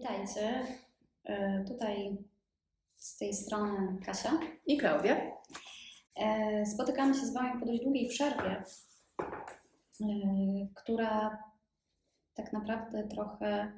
Witajcie. Tutaj z tej strony Kasia i Klaudia. Spotykamy się z Wami po dość długiej przerwie, która tak naprawdę trochę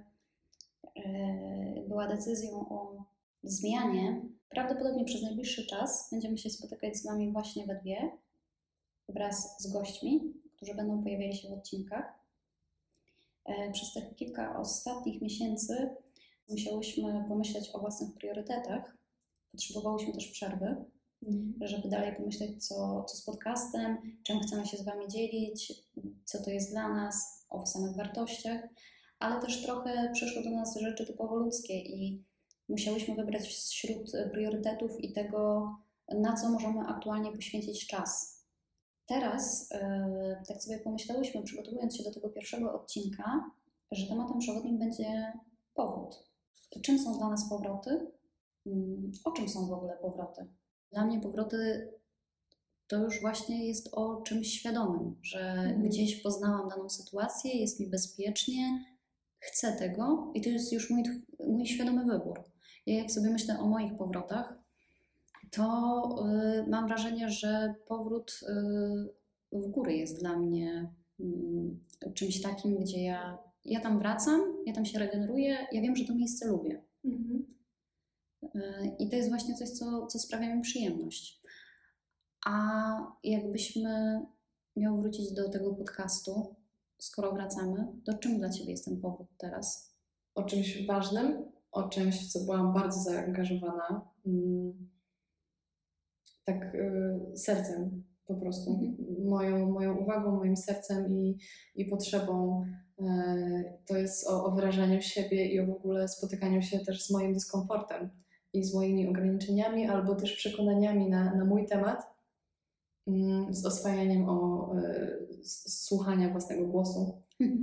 była decyzją o zmianie. Prawdopodobnie przez najbliższy czas będziemy się spotykać z Wami właśnie we dwie, wraz z gośćmi, którzy będą pojawiali się w odcinkach. Przez tych kilka ostatnich miesięcy musiałyśmy pomyśleć o własnych priorytetach. Potrzebowałyśmy też przerwy, żeby dalej pomyśleć, co z podcastem, czym chcemy się z Wami dzielić, co to jest dla nas, o samych wartościach, ale też trochę przyszły do nas rzeczy typowo ludzkie i musiałyśmy wybrać wśród priorytetów i tego, na co możemy aktualnie poświęcić czas. Teraz tak sobie pomyślałyśmy, przygotowując się do tego pierwszego odcinka, że tematem przewodnim będzie powrót. Czym są dla nas powroty? O czym są w ogóle powroty? Dla mnie powroty to już właśnie jest o czymś świadomym, że gdzieś poznałam daną sytuację, jest mi bezpiecznie, chcę tego i to jest już mój świadomy wybór. Ja jak sobie myślę o moich powrotach, to mam wrażenie, że powrót w góry jest dla mnie czymś takim, gdzie ja tam wracam, ja tam się regeneruję, ja wiem, że to miejsce lubię. I to jest właśnie coś, co sprawia mi przyjemność. A jakbyśmy miały wrócić do tego podcastu, skoro wracamy, to czym dla Ciebie jest ten powrót teraz? O czymś ważnym, o czymś, w co byłam bardzo zaangażowana. Tak sercem po prostu. Moją uwagą, moim sercem i potrzebą to jest o wyrażaniu siebie i o w ogóle spotykaniu się też z moim dyskomfortem i z moimi ograniczeniami albo też przekonaniami na mój temat, z oswajaniem słuchania własnego głosu.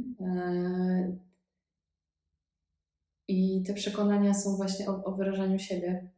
I te przekonania są właśnie o wyrażaniu siebie.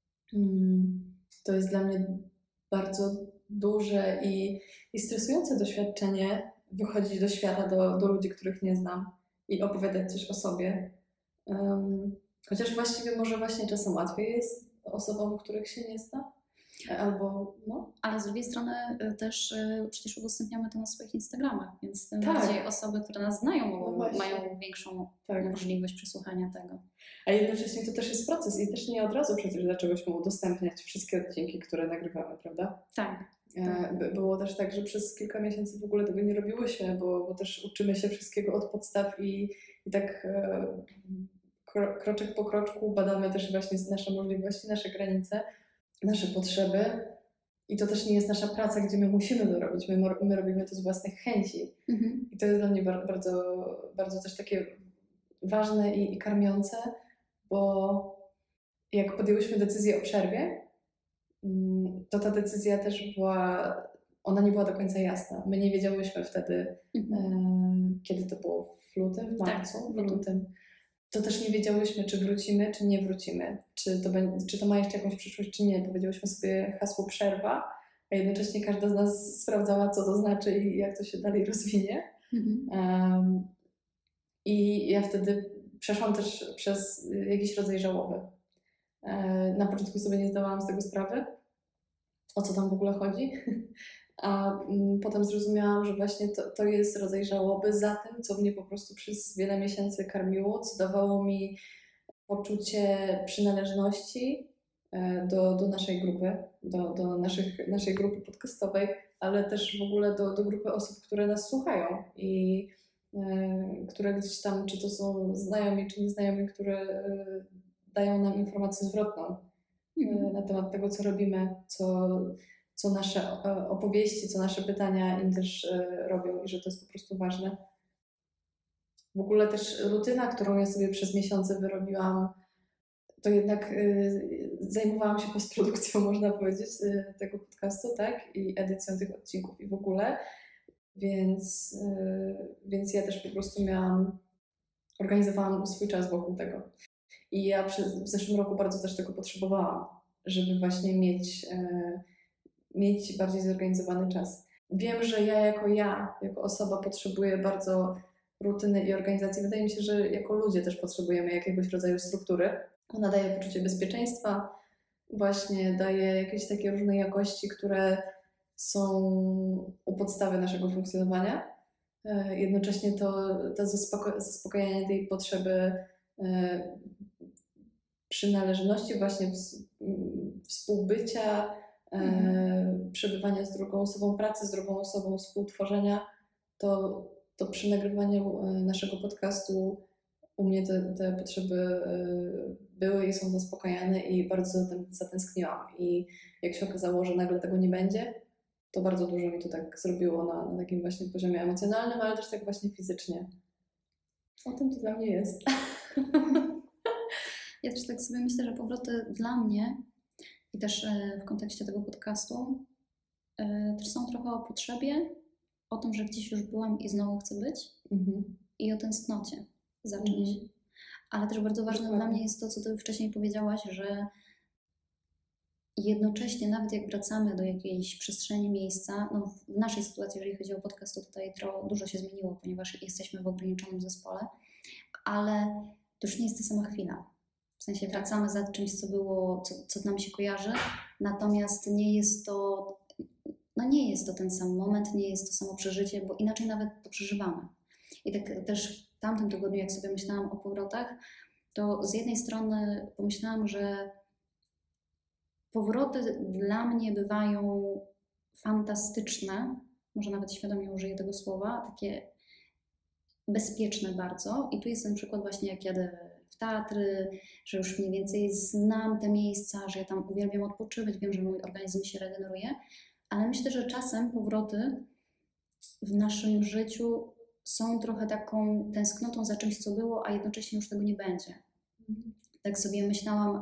To jest dla mnie bardzo duże i stresujące doświadczenie wychodzić do świata, do ludzi, których nie znam i opowiadać coś o sobie. Chociaż właściwie może właśnie czasem łatwiej jest osobom, których się nie zna. Albo, no. Ale z drugiej strony też przecież udostępniamy to na swoich Instagramach, więc tym tak. bardziej osoby, które nas znają, mają większą możliwość przesłuchania tego. A jednocześnie to też jest proces i też nie od razu przecież zaczęłyśmy udostępniać wszystkie odcinki, które nagrywamy, prawda? Tak. Było też tak, że przez kilka miesięcy w ogóle tego nie robiłyśmy, bo też uczymy się wszystkiego od podstaw i tak kroczek po kroczku badamy też właśnie nasze możliwości, nasze granice, nasze potrzeby i to też nie jest nasza praca, gdzie my musimy to robić, my robimy to z własnych chęci i to jest dla mnie bardzo, bardzo też takie ważne i karmiące, bo jak podjęłyśmy decyzję o przerwie, to ta decyzja też ona nie była do końca jasna. My nie wiedziałyśmy wtedy, kiedy to było, w lutym, w marcu, w lutym. To też nie wiedziałyśmy, czy wrócimy, czy nie wrócimy, czy to ma jeszcze jakąś przyszłość, czy nie. Powiedziałyśmy sobie hasło przerwa, a jednocześnie każda z nas sprawdzała, co to znaczy i jak to się dalej rozwinie. I ja wtedy przeszłam też przez jakiś rodzaj żałoby. Na początku sobie nie zdawałam z tego sprawy, o co tam w ogóle chodzi, a potem zrozumiałam, że właśnie to jest rodzaj żałoby za tym, co mnie po prostu przez wiele miesięcy karmiło, co dawało mi poczucie przynależności do naszej grupy, do naszej grupy podcastowej, ale też w ogóle do grupy osób, które nas słuchają i które gdzieś tam, czy to są znajomi, czy nieznajomi, które dają nam informację zwrotną na temat tego, co robimy, co nasze opowieści, co nasze pytania im też robią i że to jest po prostu ważne. W ogóle też rutyna, którą ja sobie przez miesiące wyrobiłam, to jednak zajmowałam się postprodukcją, można powiedzieć, tego podcastu, tak? I edycją tych odcinków i w ogóle. Więc ja też po prostu organizowałam swój czas wokół tego. I ja w zeszłym roku bardzo też tego potrzebowałam, żeby właśnie mieć bardziej zorganizowany czas. Wiem, że ja jako osoba potrzebuję bardzo rutyny i organizacji. Wydaje mi się, że jako ludzie też potrzebujemy jakiegoś rodzaju struktury. Ona daje poczucie bezpieczeństwa, właśnie daje jakieś takie różne jakości, które są u podstawy naszego funkcjonowania. Jednocześnie to zaspokajanie tej potrzeby przynależności, właśnie współbycia, przebywania z drugą osobą, pracy z drugą osobą, współtworzenia, to przy nagrywaniu naszego podcastu u mnie te potrzeby były i są zaspokajane i bardzo za tym zatęskniłam. I jak się okazało, że nagle tego nie będzie, to bardzo dużo mi to tak zrobiło na takim właśnie poziomie emocjonalnym, ale też tak właśnie fizycznie. O tym to dla mnie jest. Ja też tak sobie myślę, że powroty dla mnie i też w kontekście tego podcastu też są trochę o potrzebie, o tym, że gdzieś już byłam i znowu chcę być i o tęsknocie za czymś. Ale też bardzo ważne dla mnie jest to, co Ty wcześniej powiedziałaś, że jednocześnie nawet jak wracamy do jakiejś przestrzeni, miejsca, no w naszej sytuacji, jeżeli chodzi o podcast, to tutaj dużo się zmieniło, ponieważ jesteśmy w ograniczonym zespole, ale to już nie jest ta sama chwila. W sensie wracamy za czymś, co było, co nam się kojarzy, natomiast nie jest to ten sam moment, nie jest to samo przeżycie, bo inaczej nawet to przeżywamy. I tak też w tamtym tygodniu, jak sobie myślałam o powrotach, to z jednej strony pomyślałam, że powroty dla mnie bywają fantastyczne, może nawet świadomie użyję tego słowa, takie bezpieczne bardzo. I tu jest ten przykład właśnie, jak jadę w Tatry, że już mniej więcej znam te miejsca, że ja tam uwielbiam odpoczywać, wiem, że mój organizm się regeneruje, ale myślę, że czasem powroty w naszym życiu są trochę taką tęsknotą za czymś, co było, a jednocześnie już tego nie będzie. Tak sobie myślałam,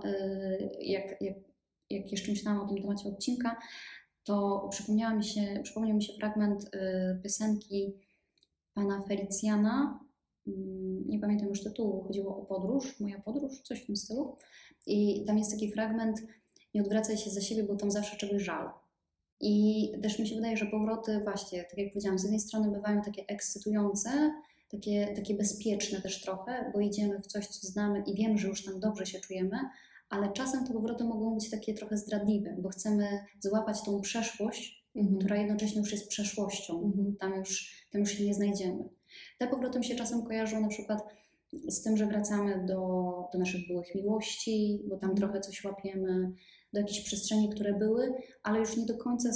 jak jeszcze myślałam o tym temacie odcinka, to przypomniał mi się fragment piosenki pana Felicjana, nie pamiętam już tytułu, chodziło o podróż, moja podróż, coś w tym stylu. I tam jest taki fragment: nie odwracaj się za siebie, bo tam zawsze czegoś żal. I też mi się wydaje, że powroty właśnie, tak jak powiedziałam, z jednej strony bywają takie ekscytujące, takie bezpieczne też trochę, bo idziemy w coś, co znamy i wiemy, że już tam dobrze się czujemy, ale czasem te powroty mogą być takie trochę zdradliwe, bo chcemy złapać tą przeszłość, która jednocześnie już jest przeszłością. Tam już się nie znajdziemy. Te powroty mi się czasem kojarzą na przykład z tym, że wracamy do naszych byłych miłości, bo tam trochę coś łapiemy, do jakichś przestrzeni, które były, ale już nie do końca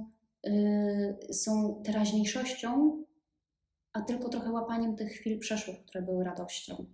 są teraźniejszością, a tylko trochę łapaniem tych chwil przeszłych, które były radością.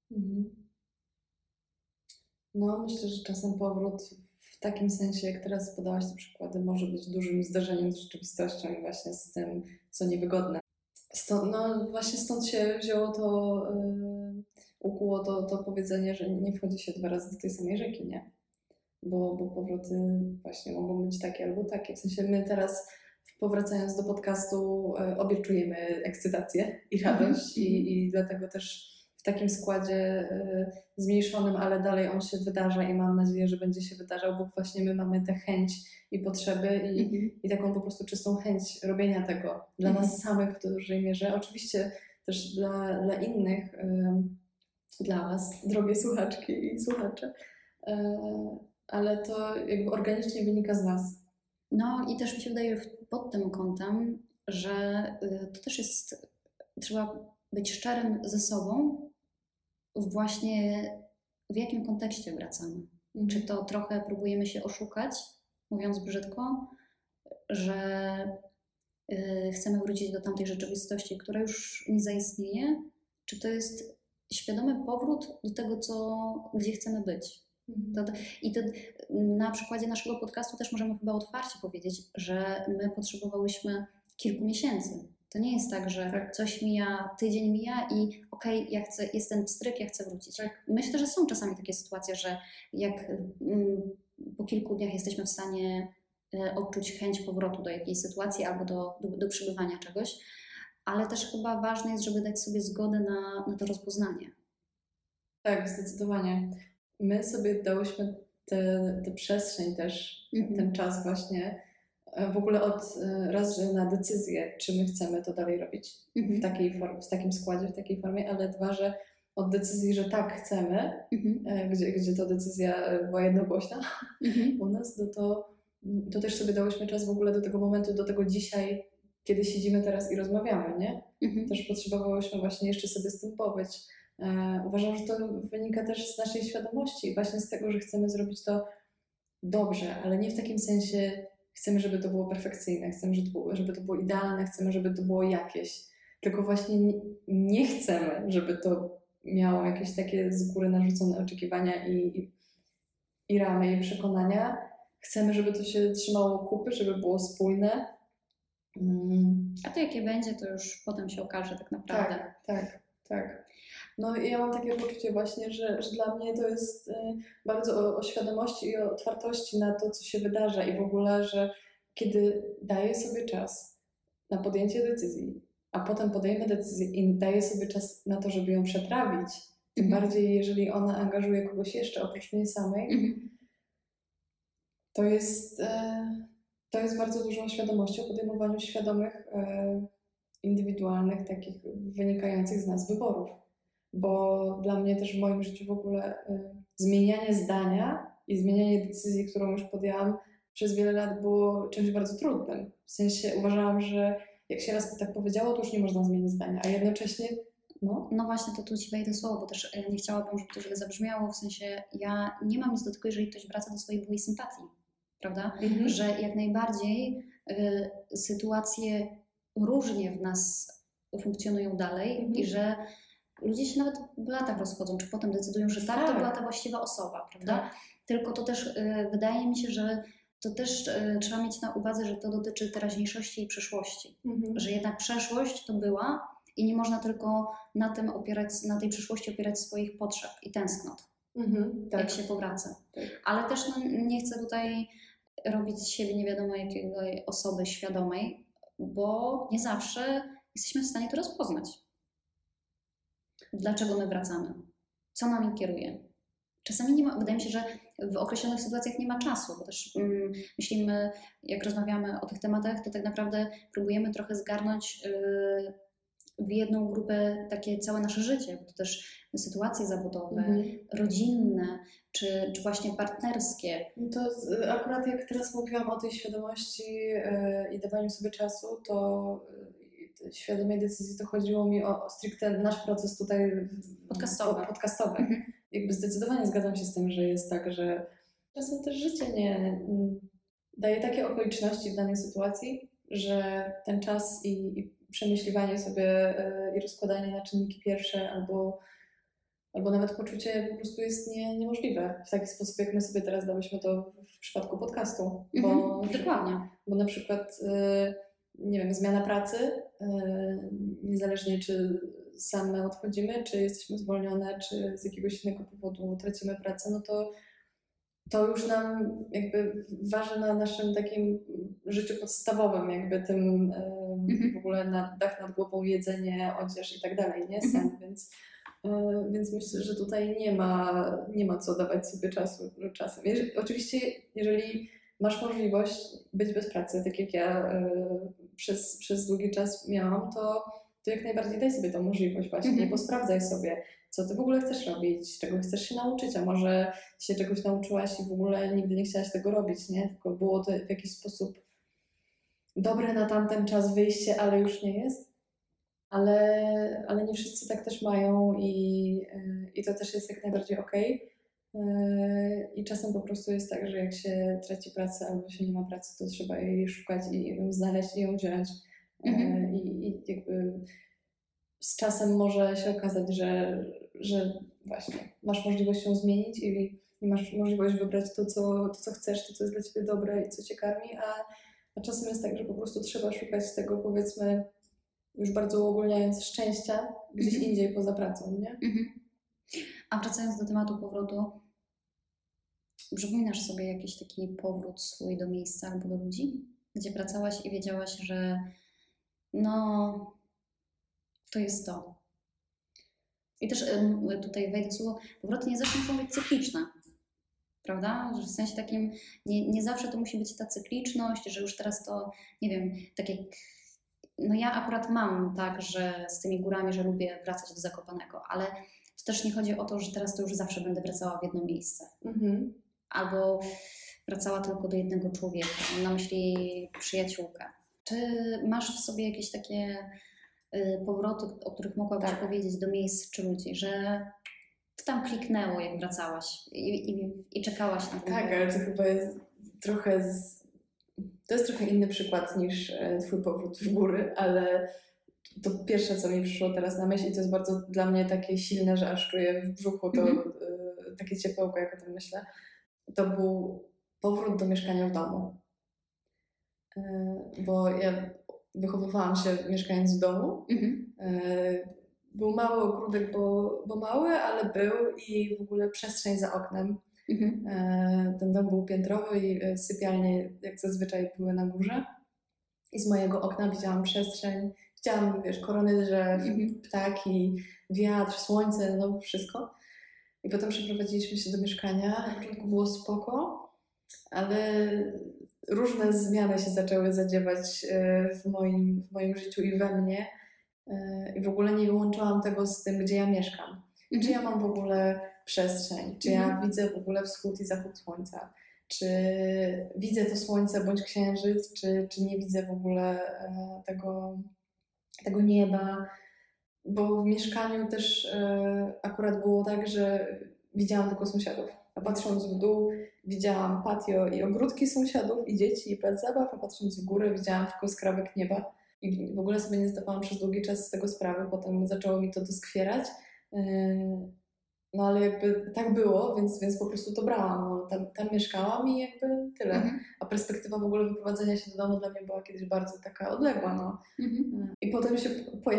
No, myślę, że czasem powrót w takim sensie, jak teraz podałaś te przykłady, może być dużym zderzeniem z rzeczywistością i właśnie z tym, co niewygodne. Stąd się wzięło ukuło to powiedzenie, że nie wchodzi się 2 razy do tej samej rzeki, nie? Bo powroty właśnie mogą być takie albo takie. W sensie my teraz, powracając do podcastu, obie czujemy ekscytację i radość i dlatego też w takim składzie zmniejszonym, ale dalej on się wydarza i mam nadzieję, że będzie się wydarzał, bo właśnie my mamy tę chęć i potrzeby i taką po prostu czystą chęć robienia tego dla nas samych w dużej mierze. Oczywiście też dla innych, dla Was, drogie słuchaczki i słuchacze, ale to jakby organicznie wynika z nas. No i też mi się wydaje pod tym kątem, że to też jest, trzeba być szczerym ze sobą właśnie w jakim kontekście wracamy. Czy to trochę próbujemy się oszukać, mówiąc brzydko, że chcemy wrócić do tamtej rzeczywistości, która już nie zaistnieje, czy to jest świadomy powrót do tego, gdzie chcemy być. I to na przykładzie naszego podcastu też możemy chyba otwarcie powiedzieć, że my potrzebowałyśmy kilku miesięcy. To nie jest tak, że coś mija, tydzień mija i okej, jest ten stryk, ja chcę wrócić. Myślę, że są czasami takie sytuacje, że jak po kilku dniach jesteśmy w stanie odczuć chęć powrotu do jakiejś sytuacji albo do przebywania czegoś, ale też chyba ważne jest, żeby dać sobie zgodę na to rozpoznanie. Tak, zdecydowanie. My sobie dałyśmy tę przestrzeń też, ten czas właśnie w ogóle raz, że na decyzję, czy my chcemy to dalej robić w takiej w takim składzie, w takiej formie, ale dwa, że od decyzji, że tak chcemy, gdzie to decyzja była jednogłośna u nas, to też sobie dałyśmy czas w ogóle do tego momentu, do tego dzisiaj, kiedy siedzimy teraz i rozmawiamy, nie? Też potrzebowałyśmy właśnie jeszcze sobie z tym pobyć. Uważam, że to wynika też z naszej świadomości, właśnie z tego, że chcemy zrobić to dobrze, ale nie w takim sensie chcemy, żeby to było perfekcyjne, chcemy, żeby to było idealne, chcemy, żeby to było jakieś, tylko właśnie nie chcemy, żeby to miało jakieś takie z góry narzucone oczekiwania i ramy i przekonania. Chcemy, żeby to się trzymało kupy, żeby było spójne. A to jakie będzie, to już potem się okaże tak naprawdę. Tak. No i ja mam takie poczucie właśnie, że dla mnie to jest bardzo o świadomości i o otwartości na to, co się wydarza i w ogóle, że kiedy daję sobie czas na podjęcie decyzji, a potem podejmę decyzję i daję sobie czas na to, żeby ją przetrawić, tym bardziej jeżeli ona angażuje kogoś jeszcze oprócz mnie samej, to jest bardzo dużą świadomością, podejmowaniu świadomych, indywidualnych, takich wynikających z nas wyborów. Bo dla mnie też w moim życiu w ogóle zmienianie zdania i zmienianie decyzji, którą już podjęłam przez wiele lat, było czymś bardzo trudnym. W sensie uważałam, że jak się raz tak powiedziało, to już nie można zmienić zdania, a jednocześnie No właśnie, to tu Ci wejdę słowo, bo też nie chciałabym, żeby to źle zabrzmiało, w sensie ja nie mam nic do tego, jeżeli ktoś wraca do swojej byłej sympatii, prawda? Że jak najbardziej sytuacje różnie w nas funkcjonują dalej i że ludzie się nawet w latach rozchodzą, czy potem decydują, że tak, to była ta właściwa osoba, prawda? Tak. Tylko to też wydaje mi się, że to też trzeba mieć na uwadze, że to dotyczy teraźniejszości i przyszłości. Że jednak przeszłość to była i nie można tylko na tej przyszłości opierać swoich potrzeb i tęsknot, jak się powraca. Ale też nie chcę tutaj robić z siebie nie wiadomo jakiej osoby świadomej, bo nie zawsze jesteśmy w stanie to rozpoznać. Dlaczego my wracamy? Co nami kieruje? Czasami nie ma, wydaje mi się, że w określonych sytuacjach nie ma czasu, bo też myślimy, jak rozmawiamy o tych tematach, to tak naprawdę próbujemy trochę zgarnąć w jedną grupę takie całe nasze życie, bo to też sytuacje zawodowe, rodzinne, czy właśnie partnerskie. To akurat jak teraz mówiłam o tej świadomości i dawaniu sobie czasu, to świadomej decyzji, to chodziło mi o stricte nasz proces tutaj podcastowy. Jakby zdecydowanie zgadzam się z tym, że jest tak, że czasem też życie nie daje takie okoliczności w danej sytuacji, że ten czas i przemyśliwanie sobie i rozkładanie na czynniki pierwsze albo nawet poczucie po prostu jest niemożliwe w taki sposób, jak my sobie teraz dałyśmy to w przypadku podcastu. Dokładnie. Bo na przykład nie wiem, zmiana pracy, niezależnie czy same odchodzimy, czy jesteśmy zwolnione, czy z jakiegoś innego powodu tracimy pracę, no to już nam jakby waży na naszym takim życiu podstawowym, jakby tym w ogóle dach nad głową, jedzenie, odzież i tak dalej, nie? Sen, więc myślę, że tutaj nie ma co dawać sobie czasu czasem. Oczywiście, jeżeli masz możliwość być bez pracy, tak jak ja przez długi czas miałam, to jak najbardziej daj sobie tą możliwość właśnie, posprawdzaj sobie, co ty w ogóle chcesz robić, czego chcesz się nauczyć, a może się czegoś nauczyłaś i w ogóle nigdy nie chciałaś tego robić, nie? Tylko było to w jakiś sposób dobre na tamten czas wyjście, ale już nie jest. Ale nie wszyscy tak też mają i to też jest jak najbardziej okej. I czasem po prostu jest tak, że jak się traci pracę albo się nie ma pracy, to trzeba jej szukać i ją znaleźć i ją wziąć. I jakby z czasem może się okazać, że właśnie masz możliwość ją zmienić i masz możliwość wybrać to, co chcesz, to, co jest dla ciebie dobre i co cię karmi, a czasem jest tak, że po prostu trzeba szukać tego, powiedzmy, już bardzo uogólniając, szczęścia gdzieś indziej poza pracą, nie? A wracając do tematu powrotu, przypominasz sobie jakiś taki powrót swój do miejsca albo do ludzi, gdzie wracałaś i wiedziałaś, że to jest to. I też tutaj wejdę słowo, powroty nie zawsze muszą być cykliczne. prawda? Że w sensie takim nie zawsze to musi być ta cykliczność, że już teraz to, nie wiem, tak jak no ja akurat mam tak, że z tymi górami, że lubię wracać do Zakopanego, ale to też nie chodzi o to, że teraz to już zawsze będę wracała w jedno miejsce. Albo wracała tylko do jednego człowieka, mam na myśli przyjaciółkę. Czy masz w sobie jakieś takie powroty, o których mogłabyś powiedzieć, do miejsc czy ludzi, że to tam kliknęło, jak wracałaś i czekałaś na ten Tak, ale to chyba jest trochę to jest trochę inny przykład niż twój powrót w góry, ale to pierwsze, co mi przyszło teraz na myśl i to jest bardzo dla mnie takie silne, że aż czuję w brzuchu to takie ciepełko, jak o tym myślę, to był powrót do mieszkania w domu. Bo ja wychowywałam się mieszkając w domu. Był mały ogródek, bo mały, ale był i w ogóle przestrzeń za oknem. Ten dom był piętrowy i sypialnie jak zazwyczaj były na górze. I z mojego okna widziałam przestrzeń, widziałam, wiesz, korony drzew, ptaki, wiatr, słońce, no wszystko. I potem przeprowadziliśmy się do mieszkania. Na początku było spoko, ale różne zmiany się zaczęły zadziewać w moim życiu i we mnie. I w ogóle nie wyłączyłam tego z tym, gdzie ja mieszkam. Czy ja mam w ogóle przestrzeń, czy ja widzę w ogóle wschód i zachód słońca, czy widzę to słońce bądź księżyc, czy nie widzę w ogóle tego nieba. Bo w mieszkaniu też akurat było tak, że widziałam tylko sąsiadów. A patrząc w dół widziałam patio i ogródki sąsiadów i dzieci i plac zabaw, a patrząc w górę widziałam tylko skrawek nieba. I w ogóle sobie nie zdawałam przez długi czas z tego sprawy, potem zaczęło mi to doskwierać. No ale jakby tak było, więc po prostu to brałam. No, tam mieszkałam i jakby tyle. A perspektywa w ogóle wyprowadzenia się do domu dla mnie była kiedyś bardzo taka odległa. No. I potem się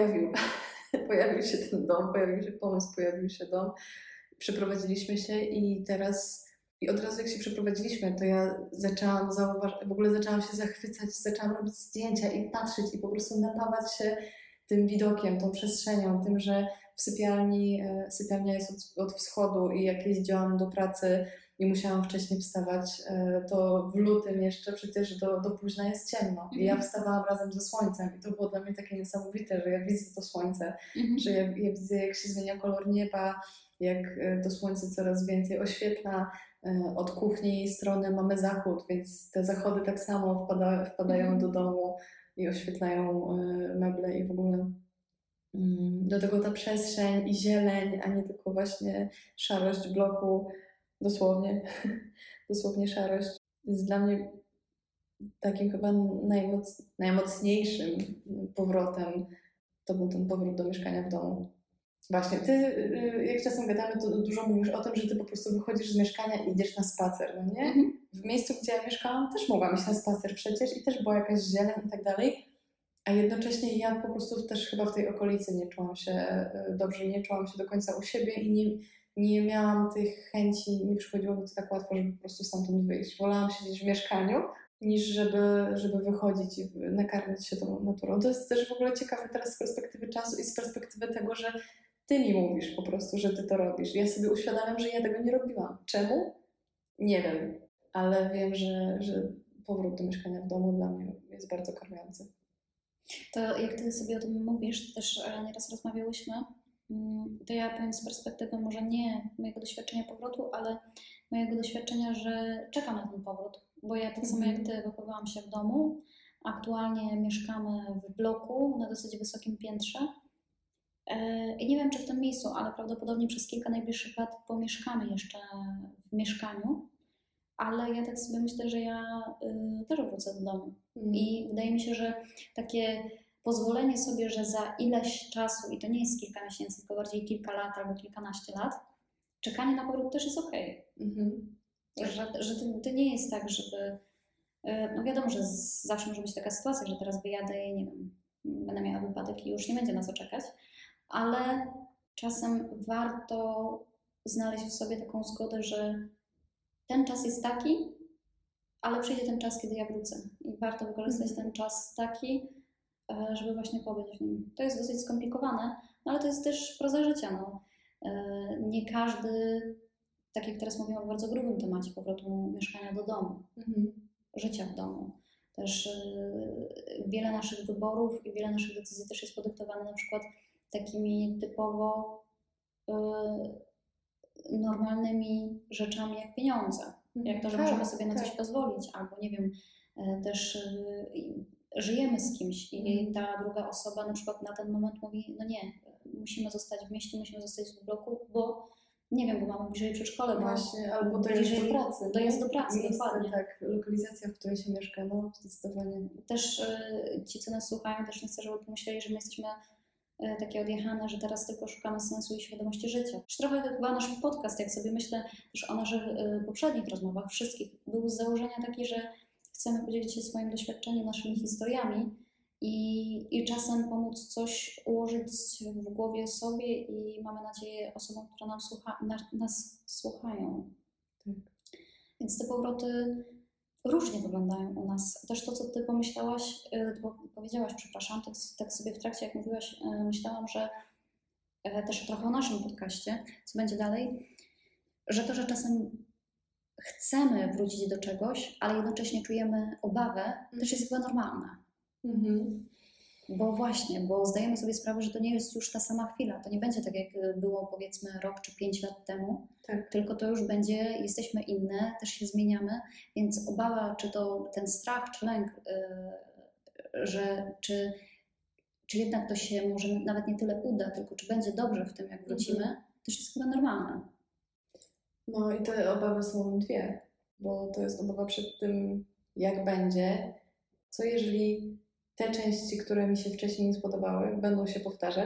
pojawił się ten dom, pojawił się pomysł, pojawił się dom. Przeprowadziliśmy się i od razu jak się przeprowadziliśmy, to ja zaczęłam zauważyć, w ogóle zaczęłam się zachwycać, zaczęłam robić zdjęcia i patrzeć i po prostu napawać się tym widokiem, tą przestrzenią, tym, że w sypialnia jest od wschodu i jak jeździłam do pracy i musiałam wcześniej wstawać, to w lutym jeszcze przecież do późna jest ciemno. I ja wstawałam razem ze słońcem i to było dla mnie takie niesamowite, że ja widzę to słońce, że ja widzę, jak się zmienia kolor nieba, jak to słońce coraz więcej oświetla. Od kuchni strony mamy zachód, więc te zachody tak samo wpadają do domu i oświetlają meble i w ogóle. Do tego ta przestrzeń i zieleń, a nie tylko właśnie szarość bloku, dosłownie szarość. Jest dla mnie takim chyba najmocniejszym powrotem. To był ten powrót do mieszkania w domu. Właśnie, ty jak czasem gadamy, to dużo mówisz o tym, że ty po prostu wychodzisz z mieszkania i idziesz na spacer, no nie? W miejscu, gdzie ja mieszkałam, też mogłam iść na spacer przecież i też była jakaś zieleń i tak dalej. A jednocześnie ja po prostu też chyba w tej okolicy nie czułam się dobrze, nie czułam się do końca u siebie i nie miałam tych chęci, nie przychodziło mi to tak łatwo, żeby po prostu stamtąd wyjść. Wolałam siedzieć w mieszkaniu, niż żeby wychodzić i nakarmić się tą naturą. To jest też w ogóle ciekawe teraz z perspektywy czasu i z perspektywy tego, że ty mi mówisz po prostu, że ty to robisz. Ja sobie uświadamiam, że ja tego nie robiłam. Czemu? Nie wiem, ale wiem, że powrót do mieszkania w domu dla mnie jest bardzo karmiący. To jak ty sobie o tym mówisz, też nieraz rozmawiałyśmy, to ja powiem z perspektywy może nie mojego doświadczenia powrotu, ale mojego doświadczenia, że czekam na ten powrót. Bo ja tak samo jak ty wychowałam się w domu, aktualnie mieszkamy w bloku na dosyć wysokim piętrze. I nie wiem, czy w tym miejscu, ale prawdopodobnie przez kilka najbliższych lat pomieszkamy jeszcze w mieszkaniu. Ale ja tak sobie myślę, że ja też wrócę do domu. I wydaje mi się, że takie pozwolenie sobie, że za ileś czasu, i to nie jest kilka miesięcy, tylko bardziej kilka lat albo kilkanaście lat, czekanie na powrót też jest okej. Że to nie jest tak, żeby... No wiadomo, że zawsze może być taka sytuacja, że teraz wyjadę i nie wiem, będę miała wypadek i już nie będzie na co czekać, ale czasem warto znaleźć w sobie taką zgodę, że ten czas jest taki, ale przyjdzie ten czas, kiedy ja wrócę. I warto wykorzystać ten czas taki, żeby właśnie pobyć w nim. To jest dosyć skomplikowane, no ale to jest też proza życia. No. Nie każdy tak jak teraz mówimy o bardzo grubym temacie powrotu mieszkania do domu, życia w domu. Też wiele naszych wyborów i wiele naszych decyzji też jest podyktowane na przykład takimi typowo normalnymi rzeczami jak pieniądze. Jak to, że możemy sobie na coś pozwolić, albo nie wiem, też żyjemy z kimś i ta druga osoba na przykład na ten moment mówi, no nie, musimy zostać w mieście, musimy zostać w bloku, bo nie wiem, bo mamy bliżej przedszkole. Właśnie, albo dojazd do pracy. Dojazd do pracy, dokładnie. Tak, lokalizacja, w której się mieszka, no zdecydowanie. Też ci, co nas słuchają, też nie chcę, żeby pomyśleli, że my jesteśmy takie odjechane, że teraz tylko szukamy sensu i świadomości życia. Też trochę chyba nasz podcast, jak sobie myślę też o naszych poprzednich rozmowach, wszystkich, był z założenia taki, że chcemy podzielić się swoim doświadczeniem, naszymi historiami i czasem pomóc coś ułożyć w głowie sobie i mamy nadzieję osobom, które nas słuchają. Tak. Więc te powroty różnie wyglądają u nas. Też to, co ty powiedziałaś, przepraszam, tak sobie w trakcie, jak mówiłaś, myślałam, że też trochę o naszym podcaście, co będzie dalej, że to, że czasem chcemy wrócić do czegoś, ale jednocześnie czujemy obawę, też jest chyba normalne. Bo zdajemy sobie sprawę, że to nie jest już ta sama chwila. To nie będzie tak, jak było powiedzmy rok czy 5 lat temu, tylko to już będzie, jesteśmy inne, też się zmieniamy, więc obawa, czy to ten strach, czy lęk, czy jednak to się może nawet nie tyle uda, tylko czy będzie dobrze w tym, jak wrócimy, też jest chyba normalne. No i te obawy są dwie, bo to jest obawa przed tym, jak będzie, co jeżeli te części, które mi się wcześniej nie spodobały, będą się powtarzać,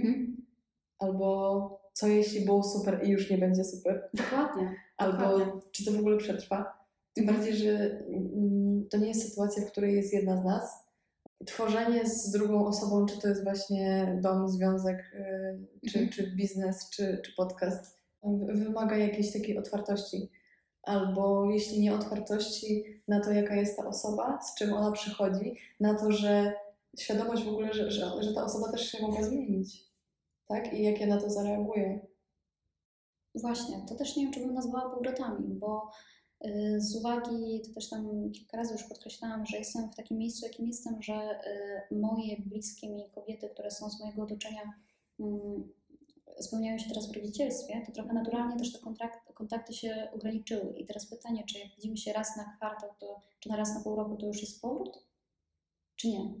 albo co jeśli było super i już nie będzie super. Dokładnie. Albo czy to w ogóle przetrwa. Tym bardziej, że to nie jest sytuacja, w której jest jedna z nas. Tworzenie z drugą osobą, czy to jest właśnie dom, związek, czy biznes, czy podcast, wymaga jakiejś takiej otwartości. Albo jeśli nie otwartości na to, jaka jest ta osoba, z czym ona przychodzi, na to, że świadomość w ogóle, że ta osoba też się mogła zmienić. Tak? I jak ja na to zareaguję. Właśnie, to też nie wiem, czy bym nazwała powrotami, bo z uwagi, to też tam kilka razy już podkreślałam, że jestem w takim miejscu, jakim jestem, że moje bliskie mi kobiety, które są z mojego otoczenia, spełniają się teraz w rodzicielstwie, to trochę naturalnie też te kontakty się ograniczyły. I teraz pytanie, czy jak widzimy się raz na kwartał, czy na raz na pół roku, to już jest powrót? Czy nie?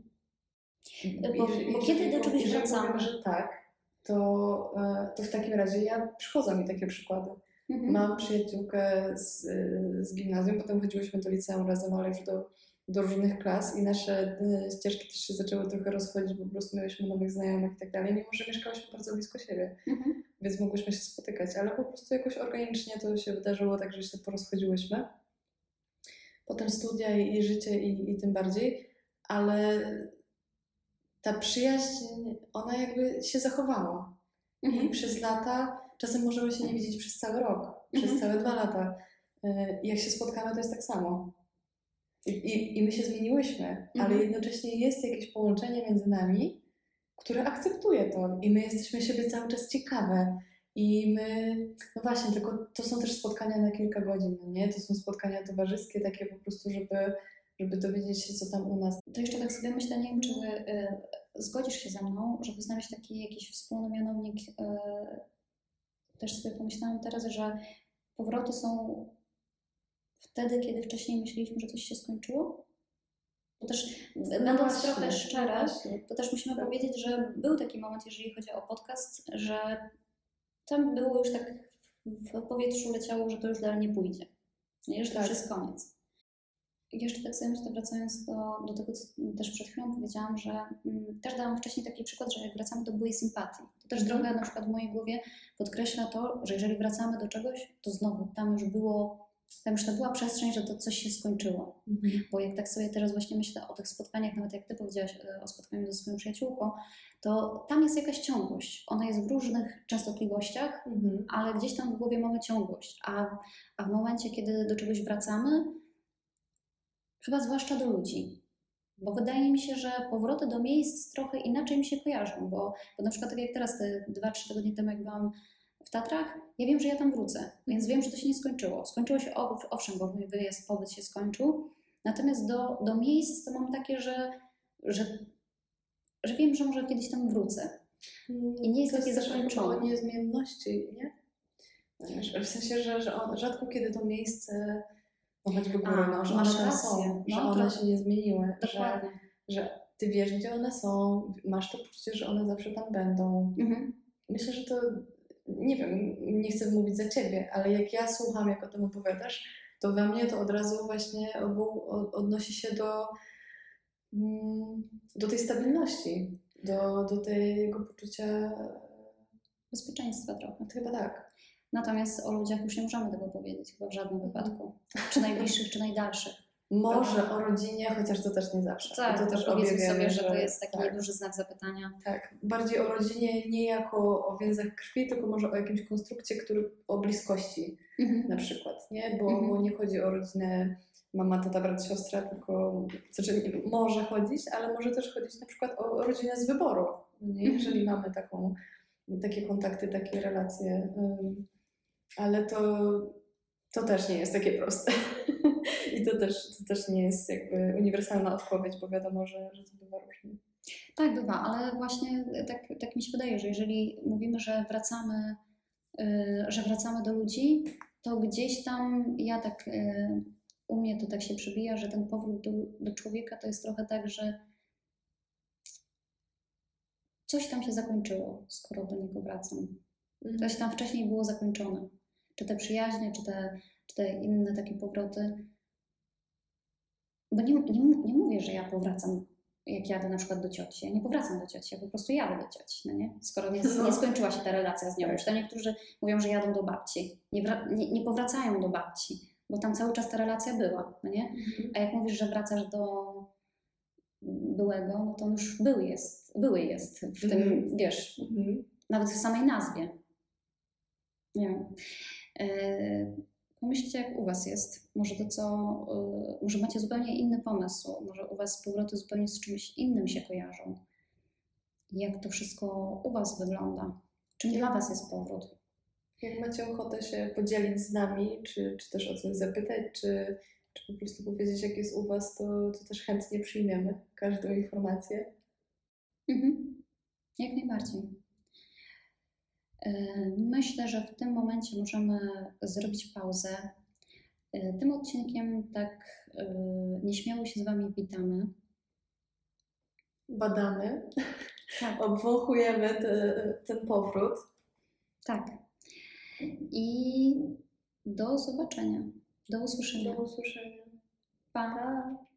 Bo kiedy do czegoś wracamy? Powiem, że tak, to w takim razie przychodzą mi takie przykłady. Mam przyjaciółkę z gimnazjum, potem chodziłyśmy do liceum razem, ale już do różnych klas i nasze ścieżki też się zaczęły trochę rozchodzić, bo po prostu miałyśmy nowych znajomych i tak dalej, mimo że mieszkałyśmy bardzo blisko siebie, więc mogłyśmy się spotykać, ale po prostu jakoś organicznie to się wydarzyło tak, że się porozchodziłyśmy. Potem studia i życie i tym bardziej, ale ta przyjaźń, ona jakby się zachowała. I przez lata, czasem możemy się nie widzieć przez cały rok, przez całe 2 lata. I jak się spotkamy, to jest tak samo. I my się zmieniłyśmy, ale jednocześnie jest jakieś połączenie między nami, które akceptuje to. I my jesteśmy siebie cały czas ciekawe. I my, no właśnie, tylko to są też spotkania na kilka godzin, no nie? To są spotkania towarzyskie, takie po prostu, żeby dowiedzieć się, co tam u nas. To jeszcze tak sobie myślę, nie wiem, czy zgodzisz się ze mną, żeby znaleźć taki jakiś wspólny mianownik. Też sobie pomyślałam teraz, że powroty są wtedy, kiedy wcześniej myśleliśmy, że coś się skończyło. To też, będąc trochę szczere, to też musimy powiedzieć, że był taki moment, jeżeli chodzi o podcast, że tam było już tak w powietrzu leciało, że to już dalej nie pójdzie. Nie, że to już jest koniec. I jeszcze tak sobie myślę, wracając do tego, co też przed chwilą powiedziałam, że też dałam wcześniej taki przykład, że jak wracamy do byłej sympatii, to też trochę na przykład w mojej głowie podkreśla to, że jeżeli wracamy do czegoś, to znowu tam już to była przestrzeń, że to coś się skończyło. Bo jak tak sobie teraz właśnie myślę o tych spotkaniach, nawet jak ty powiedziałaś o spotkaniu ze swoją przyjaciółką, to tam jest jakaś ciągłość. Ona jest w różnych częstotliwościach, ale gdzieś tam w głowie mamy ciągłość. A w momencie, kiedy do czegoś wracamy, chyba zwłaszcza do ludzi. Bo wydaje mi się, że powroty do miejsc trochę inaczej mi się kojarzą, bo na przykład tak jak teraz, te 2-3 tygodnie temu, jak byłam w Tatrach, ja wiem, że ja tam wrócę, więc wiem, że to się nie skończyło. Skończyło się, owszem, bo mój wyjazd, pobyt się skończył, natomiast do miejsc to mam takie, że wiem, że może kiedyś tam wrócę. I nie jest to takie też zakończone. o niezmienności, nie? W sensie, że rzadko kiedy to miejsce, no choćby góry, no, że one masz tam rację. są, że No, one się nie zmieniły, Dokładnie. że ty wiesz, gdzie one są, masz to poczucie, że one zawsze tam będą. Myślę, że to, nie wiem, nie chcę mówić za ciebie, ale jak ja słucham, jak o tym opowiadasz, to we mnie to od razu właśnie odnosi się do tej stabilności, do tego poczucia Bezpieczeństwa trochę. no to chyba tak. Natomiast o ludziach już nie możemy tego powiedzieć chyba w żadnym wypadku. Czy najbliższych, czy najdalszych. Może o rodzinie, chociaż to też nie zawsze. Tak, to też powiedzmy wiemy, sobie, że to jest taki tak, duży znak zapytania. tak. Bardziej o rodzinie nie jako o więzach krwi, tylko może o jakimś konstrukcie, o bliskości na przykład, nie? Bo nie chodzi o rodzinę mama, tata, brat, siostra, tylko znaczy może chodzić, ale może też chodzić na przykład o rodzinę z wyboru, nie? Jeżeli mamy takie kontakty, takie relacje. Ale to też nie jest takie proste. I to też nie jest jakby uniwersalna odpowiedź, bo wiadomo, że to bywa różnie. Tak, bywa, ale właśnie tak mi się wydaje, że jeżeli mówimy, że wracamy do ludzi, to gdzieś tam u mnie to tak się przebija, że ten powrót do człowieka to jest trochę tak, że coś tam się zakończyło, skoro do niego wracam. Coś tam wcześniej było zakończone. Czy te przyjaźnie, czy te inne takie powroty. Bo nie mówię, że ja powracam, jak jadę na przykład do cioci. Ja nie powracam do cioci, ja po prostu jadę do cioci, no nie? Skoro nie skończyła się ta relacja z nią. Już tam niektórzy mówią, że jadą do babci. Nie powracają do babci, bo tam cały czas ta relacja była, no nie? A jak mówisz, że wracasz do byłego, no to on już były jest w tym, wiesz, nawet w samej nazwie. Nie wiem. Pomyślcie, jak u was jest. Może macie zupełnie inny pomysł. Może u was powroty zupełnie z czymś innym się kojarzą. Jak to wszystko u was wygląda? Czym dla was jest powrót? Jak macie ochotę się podzielić z nami, czy też o coś zapytać, czy po prostu powiedzieć, jak jest u was, to też chętnie przyjmiemy każdą informację. Jak najbardziej. Myślę, że w tym momencie możemy zrobić pauzę. Tym odcinkiem tak nieśmiało się z wami witamy. Badamy, tak. Obwąchujemy ten powrót. Tak. I do zobaczenia. Do usłyszenia. Do usłyszenia. Pa.